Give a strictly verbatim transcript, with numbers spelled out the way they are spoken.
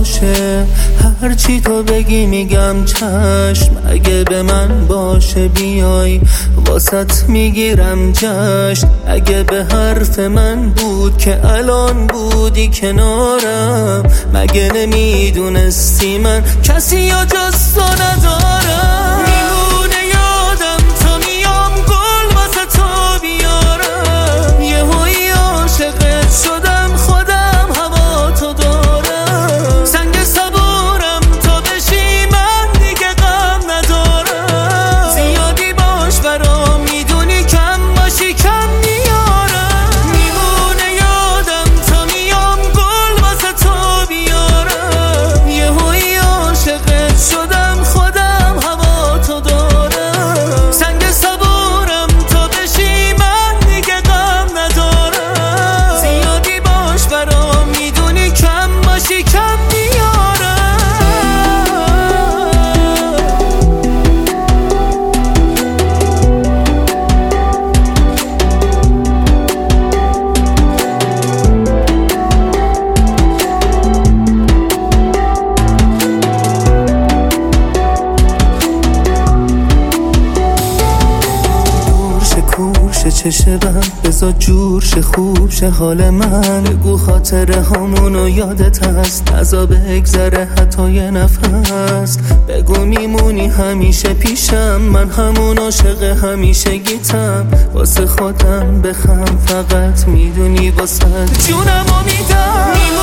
باشه، هرچی تو بگی میگم چشم. اگه به من باشه بیای واسط میگیرم جشن. اگه به حرف من بود که الان بودی کنارم، مگه نمیدونستی من کسی یا جز تو ندارم. میمونه یادم تا میام گل واسه تو بیارم، یه هایی عاشقت شدم خودم هوا تو دارم. سنگ صبورم تا بشی من دیگه غم ندارم. زیادی باش برام میدونی کم باشی کم میارم. میمونه یادم تا میام گل واسه تو بیارم، یه هایی عاشقت شدم خودم هوا تو دارم. سنگ صبورم تا بشی من دیگه غم ندارم. زیادی باش برام میدونی کم باشی کم میارم. کورش چشه بم بزا جور شه خوب شه حال من. بگو خاطره همونو یادت هست، نزا بگذره حتی یه نفس. بگو میمونی همیشه پیشم، من همون عاشق همیشه گیتم. واسه خودم بخم فقط میدونی واسه جونمو میدم.